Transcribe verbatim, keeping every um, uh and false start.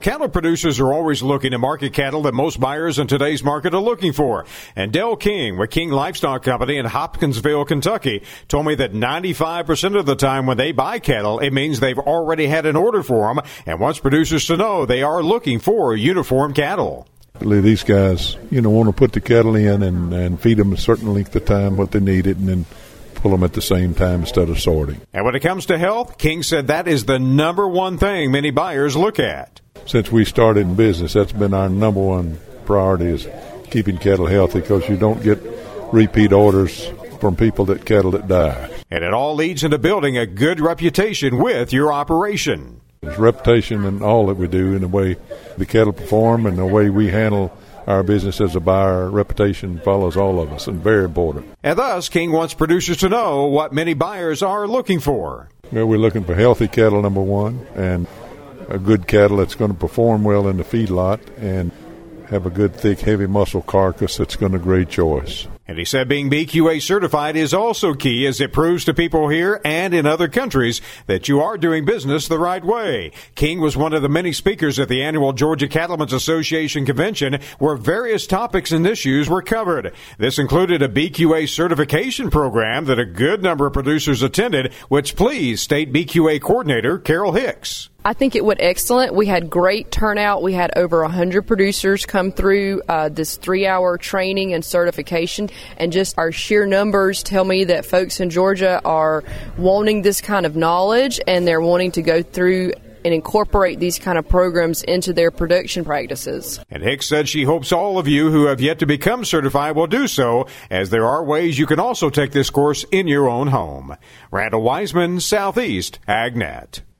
Cattle producers are always looking to market cattle that most buyers in today's market are looking for. And Del King with King Livestock Company in Hopkinsville, Kentucky, told me that ninety-five percent of the time when they buy cattle, it means they've already had an order for them and wants producers to know they are looking for uniform cattle. These guys, you know, want to put the cattle in and, and feed them a certain length of time what they need it, and then pull them at the same time instead of sorting. And when it comes to health, King said that is the number one thing many buyers look at. Since we started in business, that's been our number one priority, is keeping cattle healthy, because you don't get repeat orders from people that cattle that die. And it all leads into building a good reputation with your operation. It's reputation in all that we do, in the way the cattle perform and the way we handle our business as a buyer. Reputation follows all of us, and very important. And thus, King wants producers to know what many buyers are looking for. Well, we're looking for healthy cattle, number one, and a good cattle that's going to perform well in the feedlot and have a good, thick, heavy muscle carcass that's going to grade choice. And he said being B Q A certified is also key, as it proves to people here and in other countries that you are doing business the right way. King was one of the many speakers at the annual Georgia Cattlemen's Association convention, where various topics and issues were covered. This included a B Q A certification program that a good number of producers attended, which pleased State B Q A Coordinator Carol Hicks. I think it went excellent. We had great turnout. We had over one hundred producers come through uh, this three-hour training and certification, and just our sheer numbers tell me that folks in Georgia are wanting this kind of knowledge, and they're wanting to go through and incorporate these kind of programs into their production practices. And Hicks said she hopes all of you who have yet to become certified will do so, as there are ways you can also take this course in your own home. Randall Wiseman, Southeast AgNet.